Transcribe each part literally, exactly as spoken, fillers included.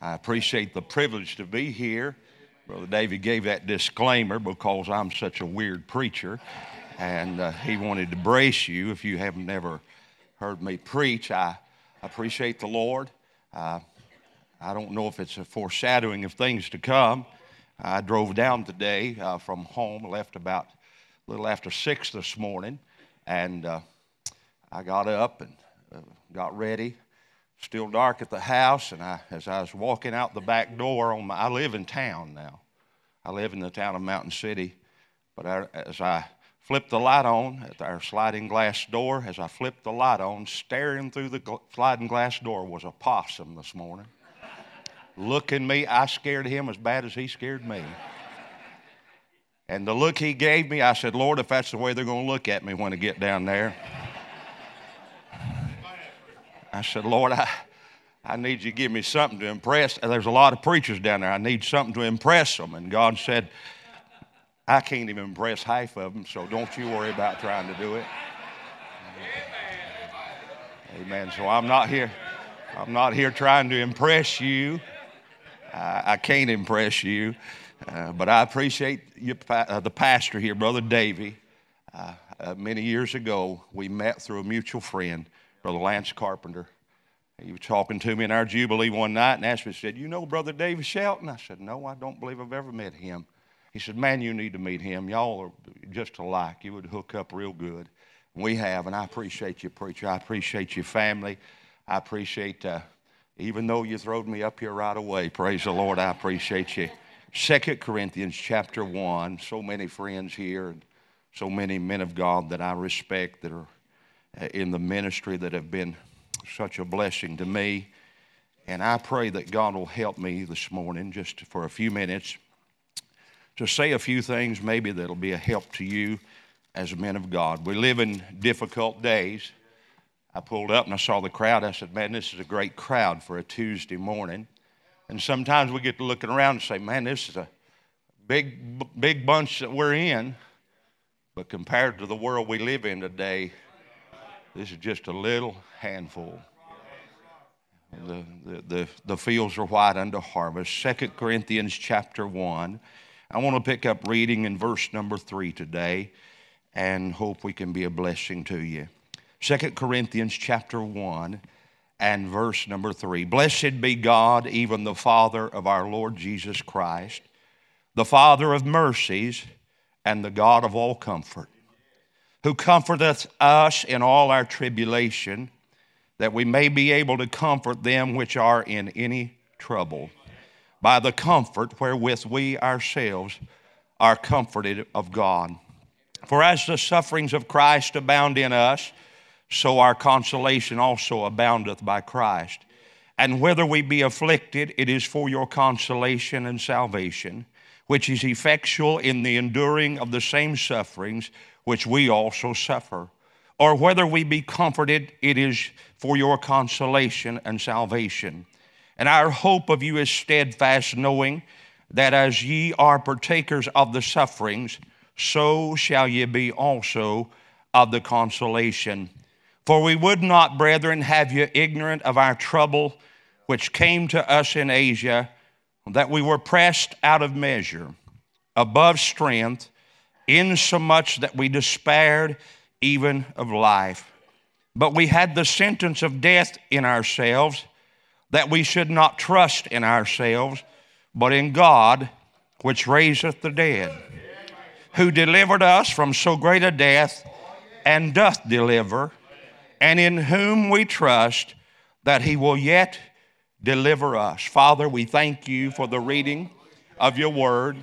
I appreciate the privilege to be here. Brother David gave that disclaimer because I'm such a weird preacher, and uh, he wanted to brace you. If you haven't ever heard me preach, I appreciate the Lord. Uh, I don't know if it's a foreshadowing of things to come. I drove down today uh, from home, left about a little after six this morning, and uh, I got up and uh, got ready. Still dark at the house, and I, as I was walking out the back door, on my, I live in town now. I live in the town of Mountain City, but I, as I flipped the light on at our sliding glass door, as I flipped the light on, staring through the gl- sliding glass door was a possum this morning. Looking me, I scared him as bad as he scared me. And the look he gave me, I said, Lord, if that's the way they're going to look at me when I get down there, I said, Lord, I, I need you to give me something to impress. There's a lot of preachers down there. I need something to impress them. And God said, I can't even impress half of them, so don't you worry about trying to do it. Amen. So I'm not here. I'm not here trying to impress you. I, I can't impress you. Uh, but I appreciate you, uh, the pastor here, Brother Davey. Uh, uh, many years ago, we met through a mutual friend, Brother Lance Carpenter. He was talking to me in our Jubilee one night and asked me, said, you know Brother David Shelton? I said, no, I don't believe I've ever met him. He said, man, you need to meet him. Y'all are just alike. You would hook up real good. And we have, and I appreciate you, preacher. I appreciate your family. I appreciate, uh, even though you throwed me up here right away, praise the Lord, I appreciate you. Second Corinthians chapter one, so many friends here and so many men of God that I respect that are in the ministry that have been such a blessing to me. And I pray that God will help me this morning just for a few minutes to say a few things maybe that'll be a help to you as men of God. We live in difficult days. I pulled up and I saw the crowd. I said, man, this is a great crowd for a Tuesday morning. And sometimes we get to looking around and say, man, this is a big, big bunch that we're in. But compared to the world we live in today, this is just a little handful. The, the, the, the fields are white unto harvest. Second Corinthians chapter one. I want to pick up reading in verse number three today and hope we can be a blessing to you. Second Corinthians chapter one and verse number three. Blessed be God, even the Father of our Lord Jesus Christ, the Father of mercies and the God of all comfort, who comforteth us in all our tribulation, that we may be able to comfort them which are in any trouble, by the comfort wherewith we ourselves are comforted of God. For as the sufferings of Christ abound in us, so our consolation also aboundeth by Christ. And whether we be afflicted, it is for your consolation and salvation, which is effectual in the enduring of the same sufferings which we also suffer. Or whether we be comforted, it is for your consolation and salvation. And our hope of you is steadfast, knowing that as ye are partakers of the sufferings, so shall ye be also of the consolation. For we would not, brethren, have you ignorant of our trouble which came to us in Asia, that we were pressed out of measure, above strength, insomuch that we despaired even of life. But we had the sentence of death in ourselves, that we should not trust in ourselves, but in God, which raiseth the dead, who delivered us from so great a death, and doth deliver, and in whom we trust that he will yet deliver us. Father, we thank you for the reading of your word.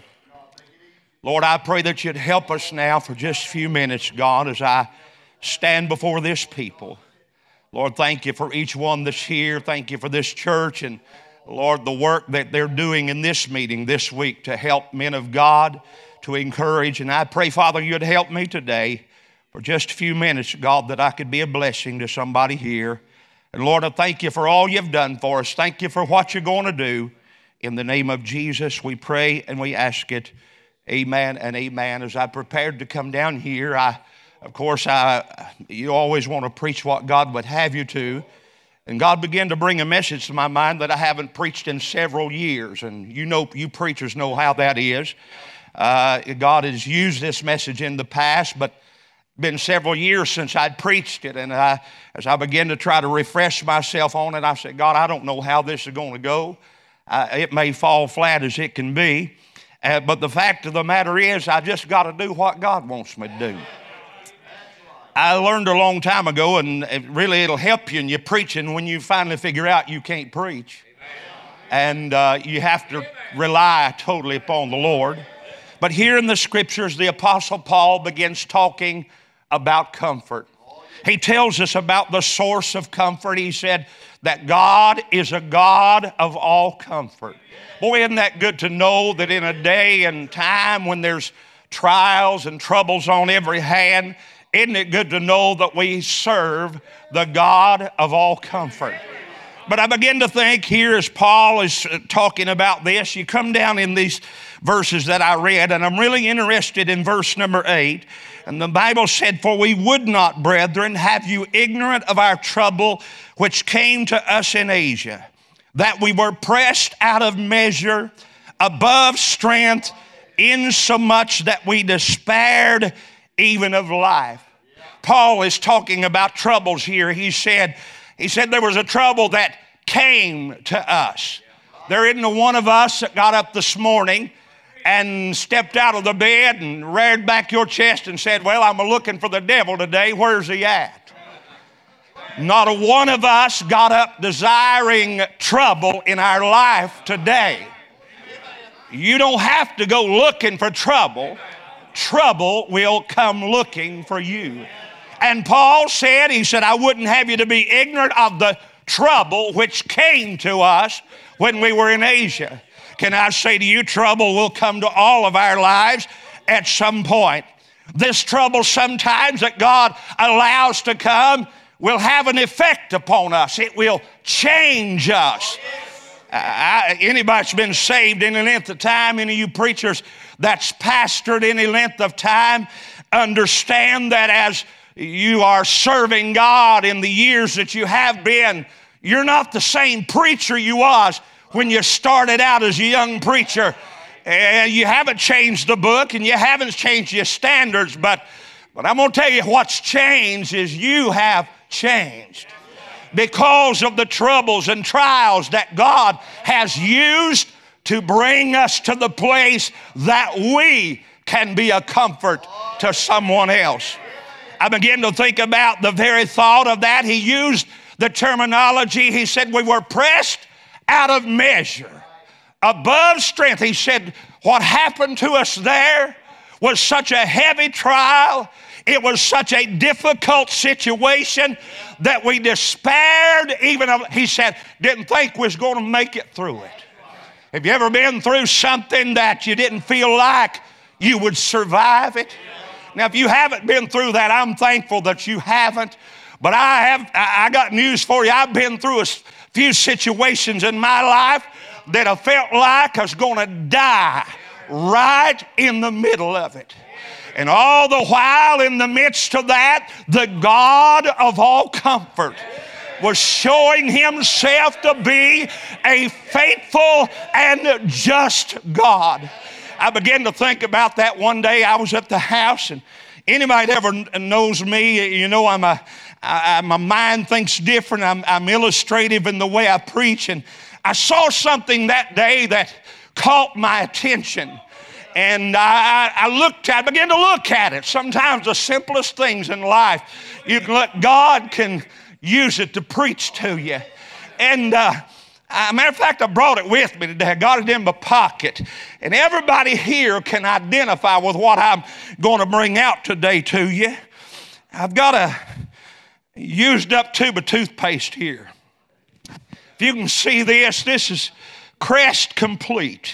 Lord, I pray that you'd help us now for just a few minutes, God, as I stand before this people. Lord, thank you for each one that's here. Thank you for this church and, Lord, the work that they're doing in this meeting this week to help men of God, to encourage. And I pray, Father, you'd help me today for just a few minutes, God, that I could be a blessing to somebody here. And Lord, I thank you for all you've done for us. Thank you for what you're going to do. In the name of Jesus, we pray and we ask it. Amen and amen. As I prepared to come down here, I, of course, I, you always want to preach what God would have you to. And God began to bring a message to my mind that I haven't preached in several years. And you know, you preachers know how that is. Uh, God has used this message in the past, but been several years since I'd preached it. And I, as I began to try to refresh myself on it, I said, God, I don't know how this is going to go. Uh, it may fall flat as it can be. Uh, but the fact of the matter is, I just got to do what God wants me to do. I learned a long time ago, and it really it'll help you in your preaching when you finally figure out you can't preach. And uh, you have to rely totally upon the Lord. But here in the scriptures, the Apostle Paul begins talking about comfort. He tells us about the source of comfort. He said that God is a God of all comfort. Boy, isn't that good to know that in a day and time when there's trials and troubles on every hand, isn't it good to know that we serve the God of all comfort? But I begin to think here as Paul is talking about this, you come down in these verses that I read, and I'm really interested in verse number eight. And the Bible said, for we would not, brethren, have you ignorant of our trouble which came to us in Asia, that we were pressed out of measure, above strength, insomuch that we despaired even of life. Paul is talking about troubles here. He said, he said there was a trouble that came to us. There isn't a one of us that got up this morning and stepped out of the bed and reared back your chest and said, well, I'm looking for the devil today. Where's he at? Not a one of us got up desiring trouble in our life today. You don't have to go looking for trouble. Trouble will come looking for you. And Paul said, he said, I wouldn't have you to be ignorant of the trouble which came to us when we were in Asia. Can I say to you, trouble will come to all of our lives at some point. This trouble sometimes that God allows to come will have an effect upon us. It will change us. I, anybody that's been saved any length of time, any of you preachers that's pastored any length of time, understand that as you are serving God in the years that you have been, you're not the same preacher you was when you started out as a young preacher. And you haven't changed the book and you haven't changed your standards, but, but I'm going to tell you what's changed is you have changed. Because of the troubles and trials that God has used to bring us to the place that we can be a comfort to someone else. I begin to think about the very thought of that. He used the terminology. He said we were pressed out of measure, above strength. He said what happened to us there was such a heavy trial. It was such a difficult situation that we despaired even of, he said, didn't think we was going to make it through it. Have you ever been through something that you didn't feel like you would survive it? Now, if you haven't been through that, I'm thankful that you haven't. But I have, I got news for you. I've been through a few situations in my life that I felt like I was going to die right in the middle of it. And all the while in the midst of that, the God of all comfort was showing himself to be a faithful and just God. I began to think about that one day. I was at the house, and anybody that ever knows me, you know I'm a, I, my mind thinks different. I'm, I'm illustrative in the way I preach, and I saw something that day that caught my attention. And I, I looked at, I began to look at it. Sometimes the simplest things in life, you can let God can use it to preach to you. And uh, a matter of fact, I brought it with me today. I got it in my pocket. And everybody here can identify with what I'm going to bring out today to you. I've got a used up tube of toothpaste here. If you can see this, this is Crest Complete.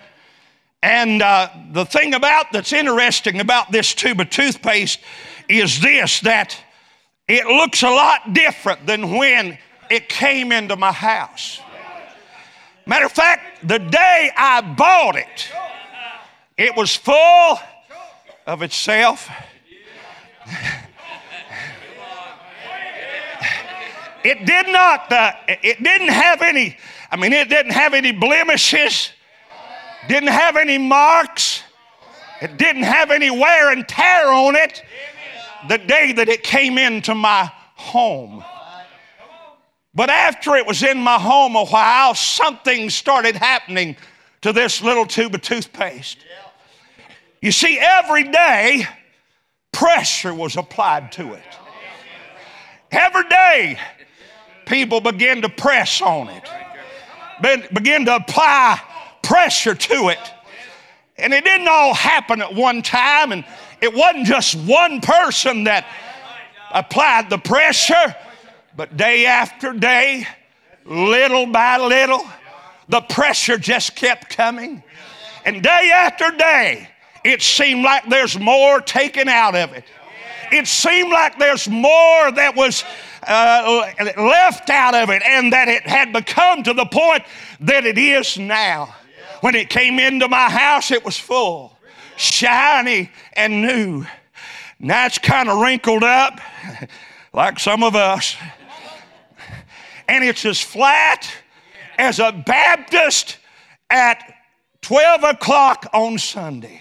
And uh, the thing about that's interesting about this tube of toothpaste is this, that it looks a lot different than when it came into my house. Matter of fact, the day I bought it, it was full of itself. It did not, uh, it didn't have any, I mean, it didn't have any blemishes, didn't have any marks, it didn't have any wear and tear on it the day that it came into my home. But after it was in my home a while, something started happening to this little tube of toothpaste. You see, every day, pressure was applied to it. Every day, people began to press on it, began to apply pressure to it. And it didn't all happen at one time, and it wasn't just one person that applied the pressure, but day after day, little by little, the pressure just kept coming. And day after day, it seemed like there's more taken out of it. It seemed like there's more that was uh, left out of it, and that it had become to the point that it is now. When it came into my house, it was full, shiny, and new. Now it's kind of wrinkled up, like some of us. And it's as flat as a Baptist at twelve o'clock on Sunday.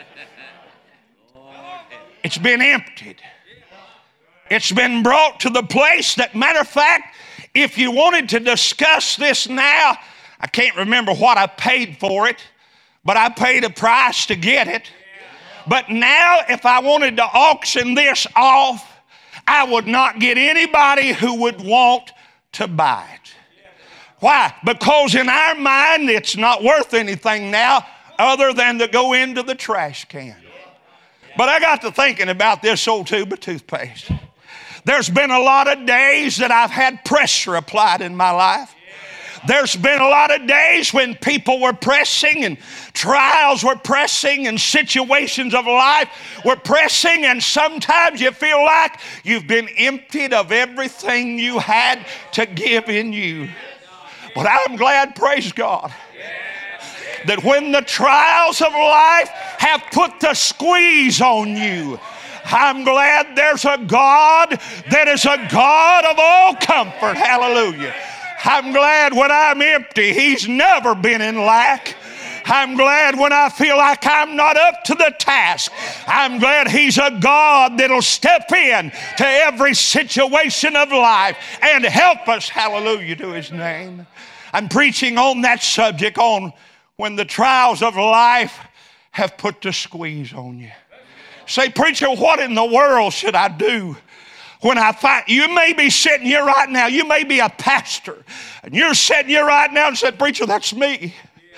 It's been emptied. It's been brought to the place that, matter of fact, if you wanted to discuss this now, I can't remember what I paid for it, but I paid a price to get it. But now, if I wanted to auction this off, I would not get anybody who would want to buy it. Why? Because in our mind, it's not worth anything now other than to go into the trash can. But I got to thinking about this old tube of toothpaste. There's been a lot of days that I've had pressure applied in my life. There's been a lot of days when people were pressing and trials were pressing and situations of life were pressing, and sometimes you feel like you've been emptied of everything you had to give in you. But I'm glad, praise God, that when the trials of life have put the squeeze on you, I'm glad there's a God that is a God of all comfort. Hallelujah. I'm glad when I'm empty, He's never been in lack. I'm glad when I feel like I'm not up to the task. I'm glad He's a God that'll step in to every situation of life and help us. Hallelujah to His name. I'm preaching on that subject, on when the trials of life have put the squeeze on you. Say, preacher, what in the world should I do when I find? You may be sitting here right now. You may be a pastor, and you're sitting here right now and said, preacher, that's me.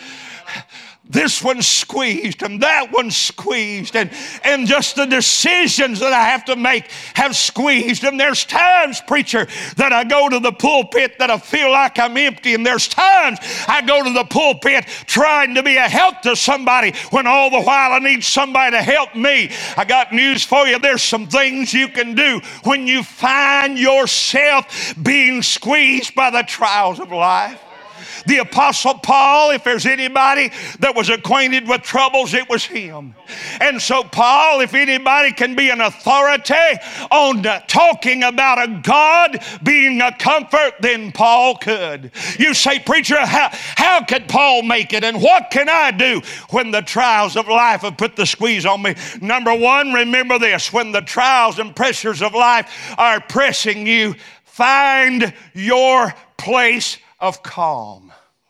This one's squeezed and that one's squeezed, and, and just the decisions that I have to make have squeezed. And there's times, preacher, that I go to the pulpit that I feel like I'm empty, and there's times I go to the pulpit trying to be a help to somebody when all the while I need somebody to help me. I got news for you. There's some things you can do when you find yourself being squeezed by the trials of life. The Apostle Paul, if there's anybody that was acquainted with troubles, it was him. And so Paul, if anybody can be an authority on talking about a God being a comfort, then Paul could. You say, preacher, how, how could Paul make it? And what can I do when the trials of life have put the squeeze on me? Number one, remember this. When the trials and pressures of life are pressing you, find your place of calm.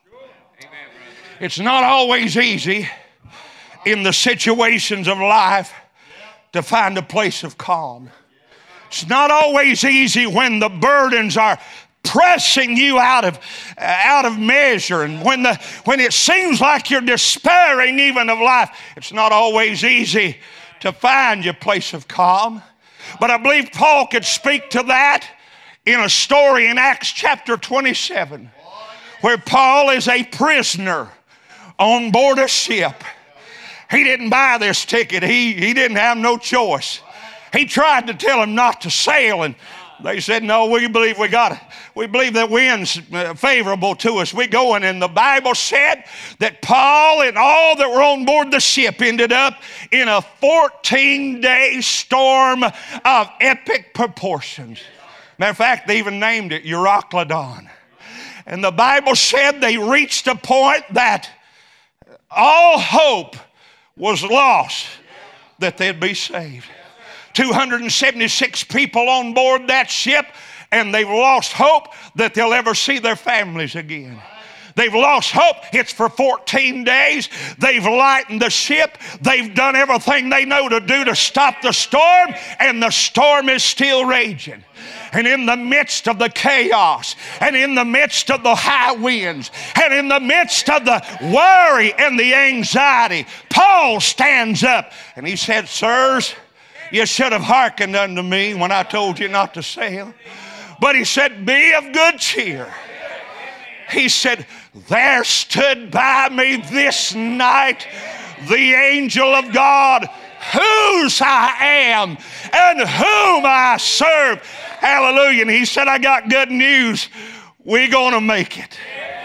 It's not always easy in the situations of life to find a place of calm. It's not always easy when the burdens are pressing you out of, uh, out of measure, and when, the, when it seems like you're despairing even of life. It's not always easy to find your place of calm. But I believe Paul could speak to that in a story in Acts chapter twenty-seven, where Paul is a prisoner on board a ship. He didn't buy this ticket. He, he didn't have no choice. He tried to tell them not to sail, and they said, no, we believe we got it. We believe that wind's favorable to us. We're going. And the Bible said that Paul and all that were on board the ship ended up in a fourteen-day storm of epic proportions. Matter of fact, they even named it Euroclydon. And the Bible said they reached a point that all hope was lost that they'd be saved. two hundred seventy-six people on board that ship, and they've lost hope that they'll ever see their families again. They've lost hope. It's for fourteen days. They've lightened the ship. They've done everything they know to do to stop the storm, and the storm is still raging. And in the midst of the chaos, and in the midst of the high winds, and in the midst of the worry and the anxiety, Paul stands up and he said, sirs, you should have hearkened unto me when I told you not to sail. But he said, be of good cheer. He said, there stood by me this night the angel of God, whose I am and whom I serve. Hallelujah. And he said, I got good news. We're going to make it.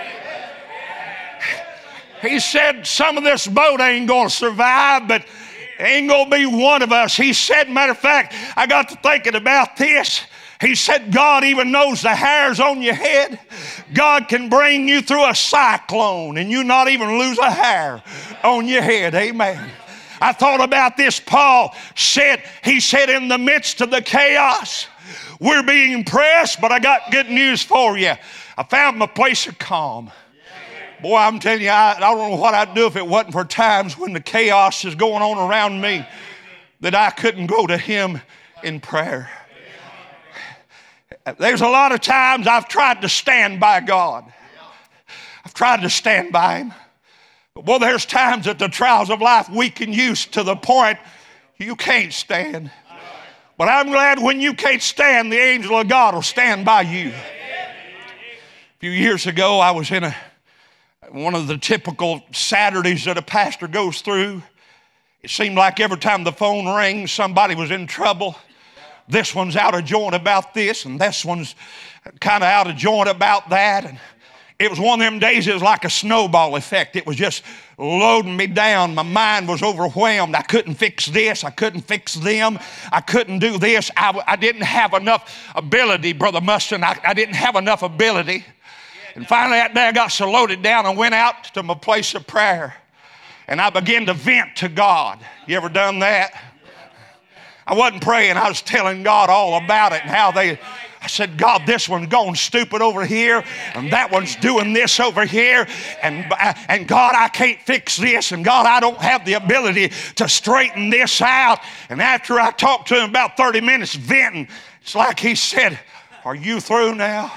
He said, some of this boat ain't going to survive, but ain't going to be one of us. He said, matter of fact, I got to thinking about this. He said, God even knows the hairs on your head. God can bring you through a cyclone and you not even lose a hair on your head. Amen. I thought about this. Paul said, he said, in the midst of the chaos, we're being pressed, but I got good news for you. I found my place of calm. Boy, I'm telling you, I, I don't know what I'd do if it wasn't for times when the chaos is going on around me that I couldn't go to him in prayer. There's a lot of times I've tried to stand by God. I've tried to stand by him. But boy, there's times that the trials of life weaken you to the point you can't stand. But I'm glad when you can't stand, the angel of God will stand by you. A few years ago, I was in a one of the typical Saturdays that a pastor goes through. It seemed like every time the phone rings, somebody was in trouble. This one's out of joint about this, and this one's kind of out of joint about that. And it was one of them days, it was like a snowball effect. It was just loading me down. My mind was overwhelmed. I couldn't fix this. I couldn't fix them. I couldn't do this. I, I didn't have enough ability, Brother Mustard. I, I didn't have enough ability. And finally that day I got so loaded down and went out to my place of prayer. And I began to vent to God. You ever done that? I wasn't praying. I was telling God all about it and how they, I said, God, this one's going stupid over here and that one's doing this over here. And, and God, I can't fix this. And God, I don't have the ability to straighten this out. And after I talked to him about thirty minutes venting, it's like he said, are you through now?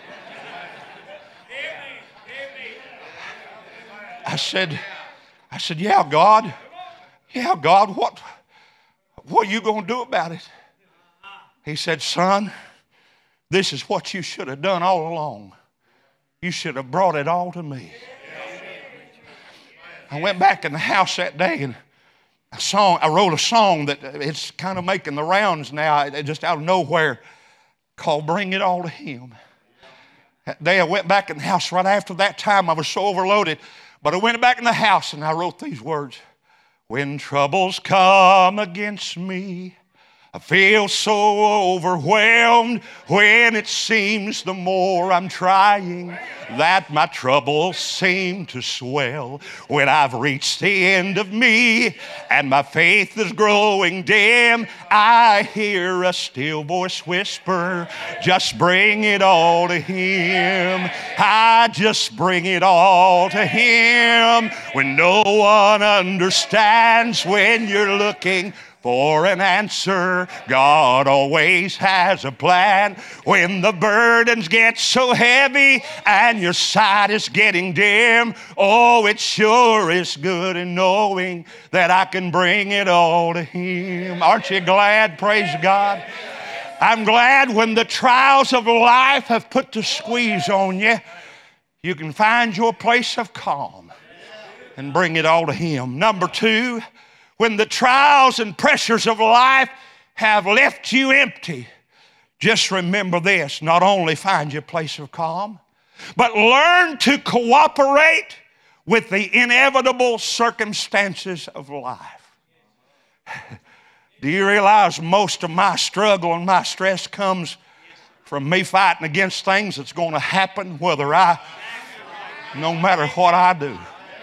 I said, I said, yeah, God. Yeah, God, what, what are you going to do about it? He said, son, this is what you should have done all along. You should have brought it all to me. I went back in the house that day and a song, I wrote a song that it's kind of making the rounds now, just out of nowhere, called Bring It All to Him. That day I went back in the house. Right after that time, I was so overloaded. But I went back in the house and I wrote these words. When troubles come against me, I feel so overwhelmed. When it seems the more I'm trying, that my troubles seem to swell. When I've reached the end of me and my faith is growing dim, I hear a still voice whisper, just bring it all to him. I just bring it all to him. When no one understands, when you're looking for an answer, God always has a plan. When the burdens get so heavy and your sight is getting dim, oh, it sure is good in knowing that I can bring it all to him. Aren't you glad? Praise God. I'm glad when the trials of life have put the squeeze on you, you can find your place of calm and bring it all to him. Number two, when the trials and pressures of life have left you empty, just remember this. Not only find your place of calm, but learn to cooperate with the inevitable circumstances of life. Do you realize most of my struggle and my stress comes from me fighting against things that's going to happen whether I, no matter what I do.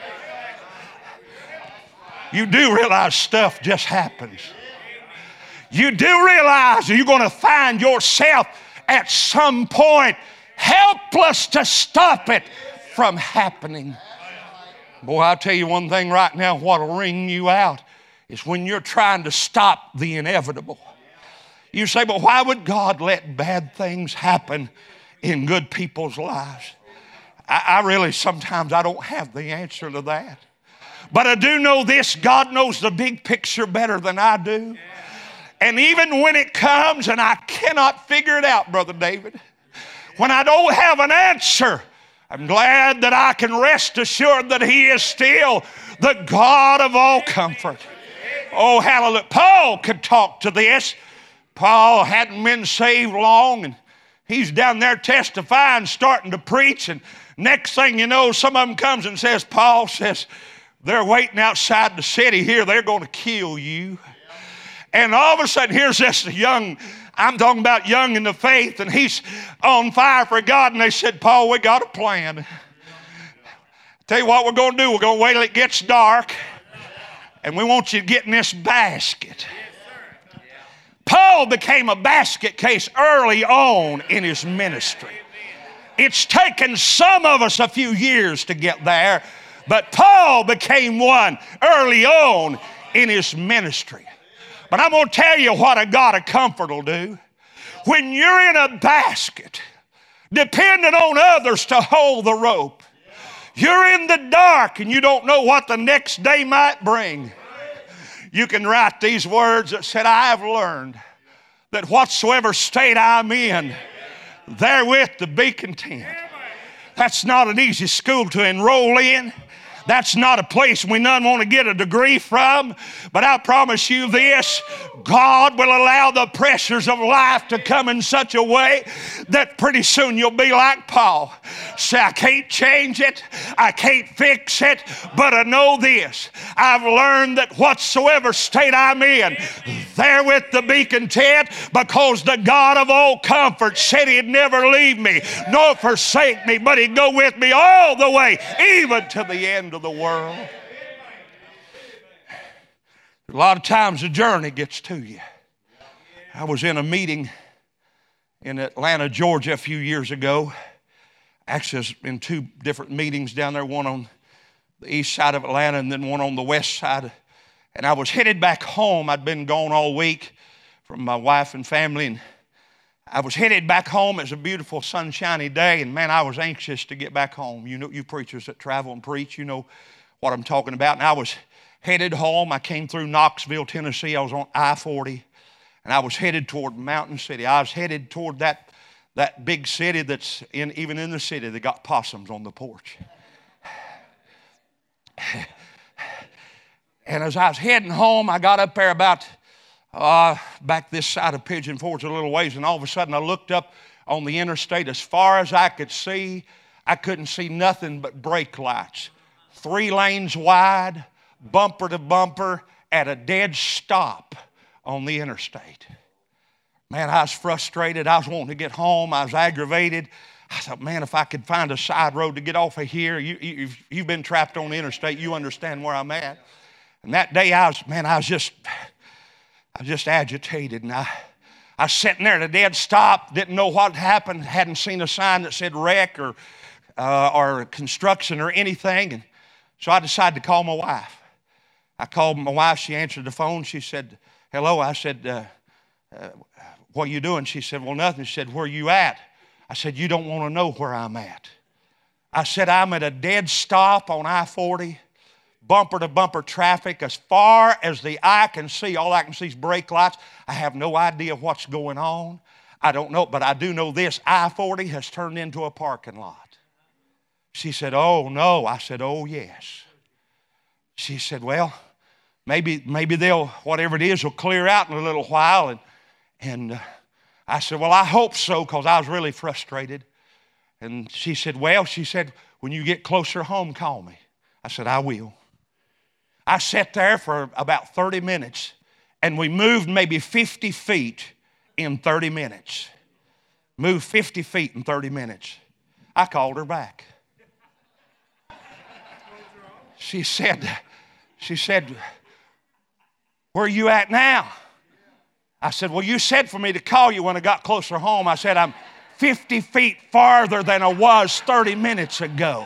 You do realize stuff just happens. You do realize that you're going to find yourself at some point helpless to stop it from happening. Boy, I'll tell you one thing right now, what'll wring you out is when you're trying to stop the inevitable. You say, but why would God let bad things happen in good people's lives? I, I really, sometimes I don't have the answer to that. But I do know this, God knows the big picture better than I do. And even when it comes and I cannot figure it out, Brother David, when I don't have an answer, I'm glad that I can rest assured that He is still the God of all comfort. Oh, hallelujah. Paul could talk to this. Paul hadn't been saved long, and he's down there testifying, starting to preach, and next thing you know, some of them comes and says, Paul says, they're waiting outside the city here. They're going to kill you. And all of a sudden, here's this young, I'm talking about young in the faith, and he's on fire for God. And they said, Paul, we got a plan. Tell you what we're going to do. We're going to wait till it gets dark, and we want you to get in this basket. Paul became a basket case early on in his ministry. It's taken some of us a few years to get there, but Paul became one early on in his ministry. But I'm going to tell you what a God of comfort will do. When you're in a basket, depending on others to hold the rope, you're in the dark and you don't know what the next day might bring. You can write these words that said, I have learned that whatsoever state I'm in, therewith to be content. That's not an easy school to enroll in. That's not a place we none want to get a degree from. But I promise you this, God will allow the pressures of life to come in such a way that pretty soon you'll be like Paul. Say, I can't change it. I can't fix it. But I know this. I've learned that whatsoever state I'm in, therewith to be content, because the God of all comfort said He'd never leave me nor forsake me, but He'd go with me all the way, even to the end of the world. A lot of times the journey gets to you. I was in a meeting in Atlanta, Georgia a few years ago. Actually, I was in two different meetings down there, one on the east side of Atlanta and then one on the west side. And I was headed back home. I'd been gone all week from my wife and family, and I was headed back home. It was a beautiful sunshiny day, and man, I was anxious to get back home. You know, you preachers that travel and preach, you know what I'm talking about. And I was headed home. I came through Knoxville, Tennessee. I was on I forty, and I was headed toward Mountain City. I was headed toward that, that big city that's in, even in the city, they got possums on the porch. And as I was heading home, I got up there about Uh, back this side of Pigeon Forge a little ways, and all of a sudden I looked up on the interstate. As far as I could see, I couldn't see nothing but brake lights. Three lanes wide, bumper to bumper, at a dead stop on the interstate. Man, I was frustrated. I was wanting to get home. I was aggravated. I thought, man, if I could find a side road to get off of here. You, you, if you've been trapped on the interstate, you understand where I'm at. And that day I was, man, I was just... I was just agitated, and I, I was sitting there at a dead stop, didn't know what had happened, hadn't seen a sign that said wreck or, uh, or construction or anything, and so I decided to call my wife. I called my wife. She answered the phone. She said, hello. I said, uh, uh, what are you doing? She said, well, nothing. She said, where are you at? I said, you don't want to know where I'm at. I said, I'm at a dead stop on I forty. Bumper to bumper traffic as far as the eye can see. All I can see is brake lights. I have no idea what's going on. I don't know, but I do know this. I forty has turned into a parking lot. She said, oh, no. I said, oh, yes. She said, well, maybe maybe they'll, whatever it is, will clear out in a little while. And, and uh, I said, well, I hope so, because I was really frustrated. And she said, well, she said, when you get closer home, call me. I said, I will. I sat there for about thirty minutes, and we moved maybe fifty feet in thirty minutes. Moved fifty feet in thirty minutes. I called her back. She said, she said, where are you at now? I said, well, you said for me to call you when I got closer home. I said, I'm fifty feet farther than I was thirty minutes ago.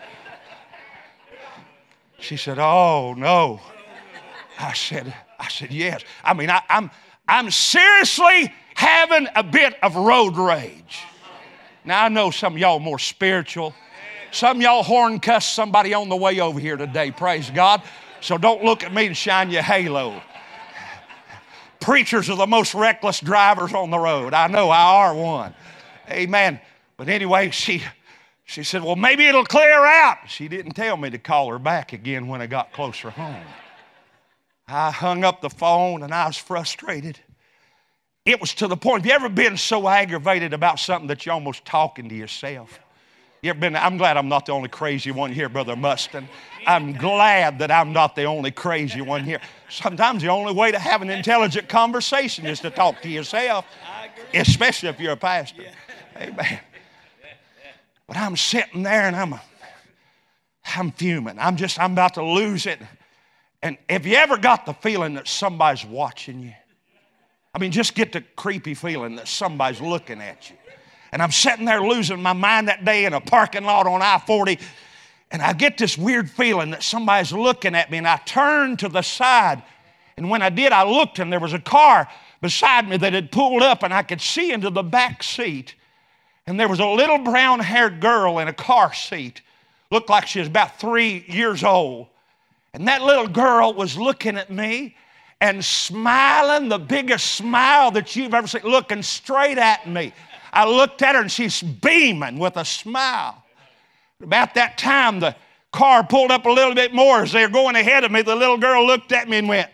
She said, oh, no. I said, I said, yes. I mean, I, I'm, I'm seriously having a bit of road rage. Now, I know some of y'all are more spiritual. Some of y'all horn cuss somebody on the way over here today, praise God. So don't look at me and shine your halo. Preachers are the most reckless drivers on the road. I know, I are one. Amen. But anyway, she, she said, well, maybe it'll clear out. She didn't tell me to call her back again when I got closer home. I hung up the phone and I was frustrated. It was to the point, have you ever been so aggravated about something that you're almost talking to yourself? You ever been, I'm glad I'm not the only crazy one here, Brother Mustin. I'm glad that I'm not the only crazy one here. Sometimes the only way to have an intelligent conversation is to talk to yourself, especially if you're a pastor. Amen. But I'm sitting there and I'm, I'm fuming. I'm just, I'm about to lose it. And have you ever got the feeling that somebody's watching you? I mean, just get the creepy feeling that somebody's looking at you. And I'm sitting there losing my mind that day in a parking lot on I forty. And I get this weird feeling that somebody's looking at me. And I turned to the side. And when I did, I looked and there was a car beside me that had pulled up. And I could see into the back seat. And there was a little brown-haired girl in a car seat. Looked like she was about three years old. And that little girl was looking at me and smiling, the biggest smile that you've ever seen, looking straight at me. I looked at her and she's beaming with a smile. About that time, the car pulled up a little bit more as they were going ahead of me. The little girl looked at me and went.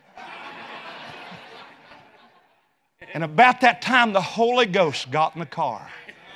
And about that time, the Holy Ghost got in the car.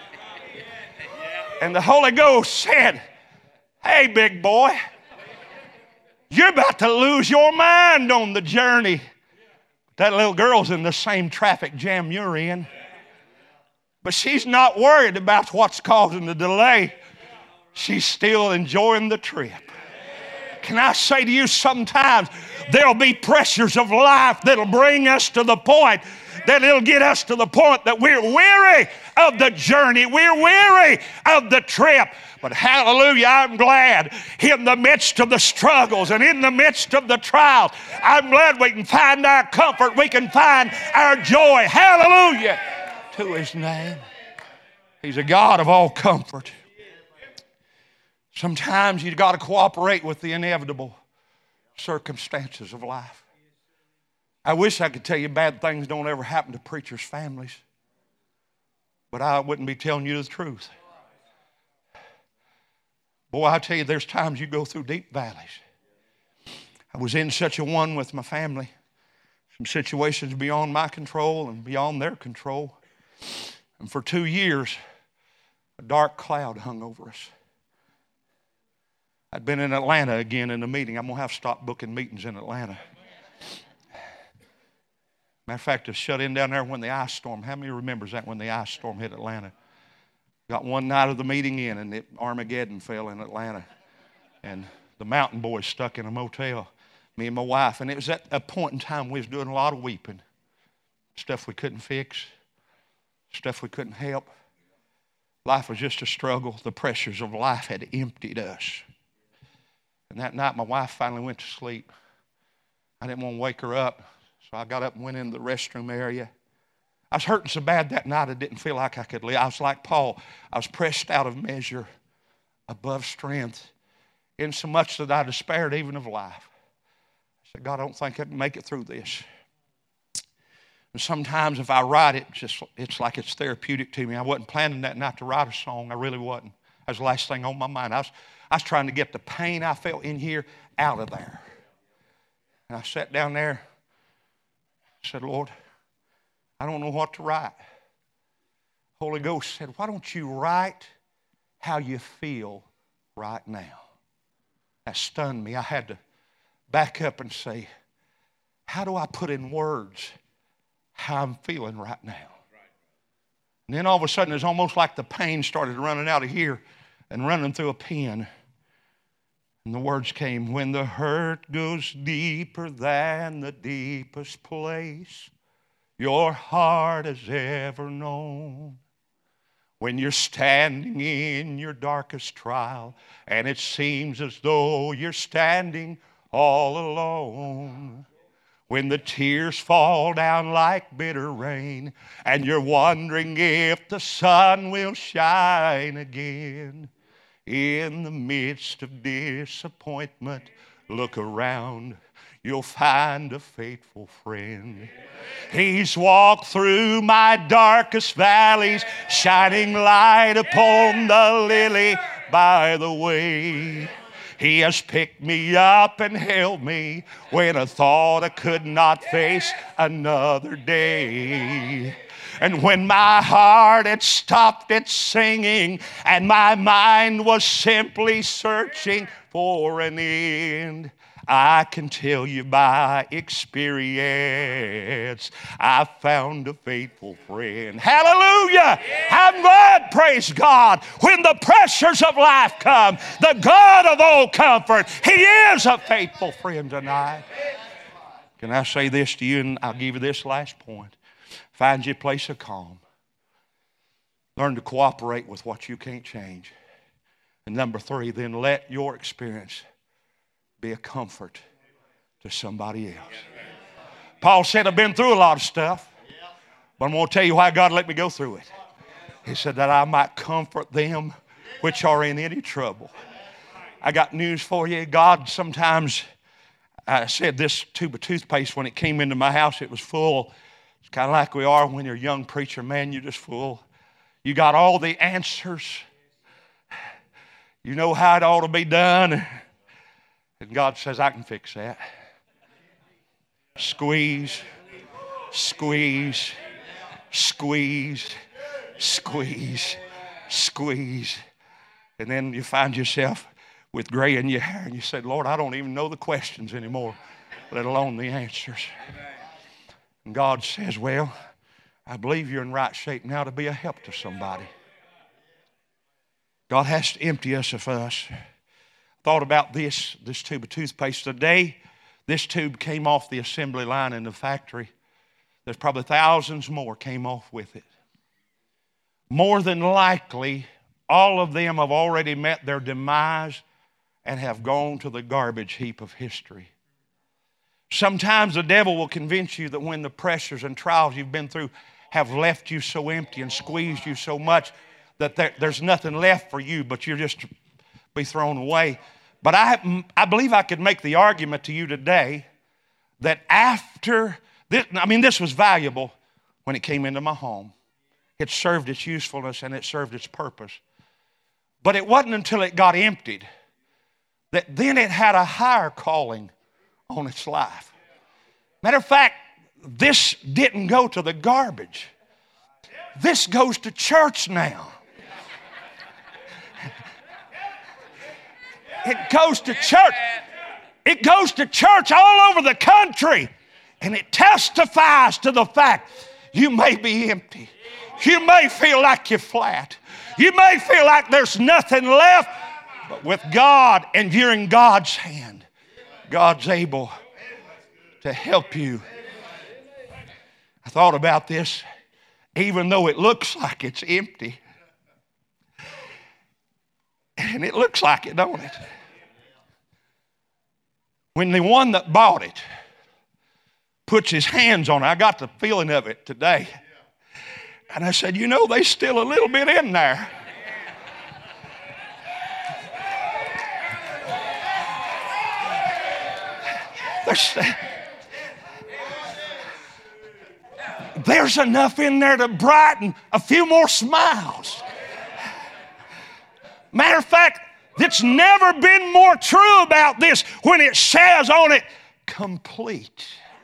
And the Holy Ghost said, hey, big boy, you're about to lose your mind on the journey. That little girl's in the same traffic jam you're in. But she's not worried about what's causing the delay. She's still enjoying the trip. Can I say to you, sometimes there'll be pressures of life that'll bring us to the point that it'll get us to the point that we're weary of the journey. We're weary of the trip. But hallelujah, I'm glad in the midst of the struggles and in the midst of the trials, I'm glad we can find our comfort. We can find our joy. Hallelujah to His name. He's a God of all comfort. Sometimes you've got to cooperate with the inevitable circumstances of life. I wish I could tell you bad things don't ever happen to preachers' families, but I wouldn't be telling you the truth. Boy, I tell you, there's times you go through deep valleys. I was in such a one with my family, some situations beyond my control and beyond their control. And for two years, a dark cloud hung over us. I'd been in Atlanta again in a meeting. I'm going to have to stop booking meetings in Atlanta. Matter of fact, I shut in down there when the ice storm. How many remembers that when the ice storm hit Atlanta? Got one night of the meeting in and it, Armageddon fell in Atlanta. And the mountain boys stuck in a motel, me and my wife. And it was at a point in time we was doing a lot of weeping. Stuff we couldn't fix. Stuff we couldn't help. Life was just a struggle. The pressures of life had emptied us. And that night my wife finally went to sleep. I didn't want to wake her up. So I got up and went into the restroom area. I was hurting so bad that night I didn't feel like I could live. I was like Paul. I was pressed out of measure, above strength, insomuch that I despaired even of life. I said, God, I don't think I can make it through this. And sometimes if I write it, just it's like it's therapeutic to me. I wasn't planning that night to write a song. I really wasn't. That was the last thing on my mind. I was, I was trying to get the pain I felt in here out of there. And I sat down there. I said, Lord, I don't know what to write. Holy Ghost said, why don't you write how you feel right now? That stunned me. I had to back up and say, how do I put in words how I'm feeling right now? And then all of a sudden, it's almost like the pain started running out of here and running through a pen. And the words came, when the hurt goes deeper than the deepest place your heart has ever known. When you're standing in your darkest trial and it seems as though you're standing all alone. When the tears fall down like bitter rain and you're wondering if the sun will shine again. In the midst of disappointment, look around. You'll find a faithful friend. He's walked through my darkest valleys, shining light upon the lily by the way. He has picked me up and held me when I thought I could not face another day. And when my heart had stopped its singing and my mind was simply searching for an end, I can tell you by experience, I found a faithful friend. Hallelujah! I'm glad, praise God, when the pressures of life come, the God of all comfort, He is a faithful friend tonight. Can I say this to you, and I'll give you this last point. Find your place of calm. Learn to cooperate with what you can't change. And number three, then let your experience be a comfort to somebody else. Paul said, I've been through a lot of stuff, but I'm going to tell you why God let me go through it. He said that I might comfort them which are in any trouble. I got news for you. God sometimes, I said this tube of toothpaste when it came into my house, it was full. It's kind of like we are when you're a young preacher, man, you're just full. You got all the answers. You know how it ought to be done. And God says, I can fix that. Squeeze, squeeze, squeeze, squeeze, squeeze. And then you find yourself with gray in your hair and you said, Lord, I don't even know the questions anymore, let alone the answers. And God says, well, I believe you're in right shape now to be a help to somebody. God has to empty us of us. Thought about this, this tube of toothpaste. The day this tube came off the assembly line in the factory, there's probably thousands more came off with it. More than likely, all of them have already met their demise and have gone to the garbage heap of history. Sometimes the devil will convince you that when the pressures and trials you've been through have left you so empty and squeezed you so much that there, there's nothing left for you, but you're just to be thrown away. But I, I believe I could make the argument to you today that after this, I mean, this was valuable when it came into my home. It served its usefulness and it served its purpose. But it wasn't until it got emptied that then it had a higher calling on its life. Matter of fact, this didn't go to the garbage. This goes to church now. It goes to church. It goes to church all over the country. And it testifies to the fact you may be empty. You may feel like you're flat. You may feel like there's nothing left. But with God and you're in God's hand, God's able to help you. I thought about this. Even though it looks like it's empty. And it looks like it, don't it? When the one that bought it puts his hands on it, I got the feeling of it today. And I said, you know, there's still a little bit in there. There's, there's enough in there to brighten a few more smiles. Matter of fact, it's never been more true about this when it says on it, complete.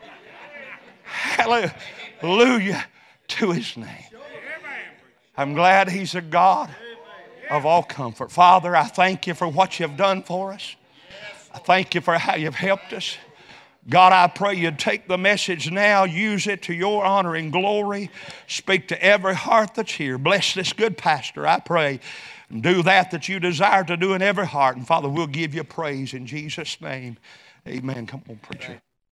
Hallelujah to His name. I'm glad He's a God of all comfort. Father, I thank You for what You've done for us. I thank You for how You've helped us. God, I pray you'd take the message now, use it to your honor and glory. Speak to every heart that's here. Bless this good pastor, I pray. And do that that you desire to do in every heart. And Father, we'll give you praise in Jesus' name. Amen. Come on, preacher.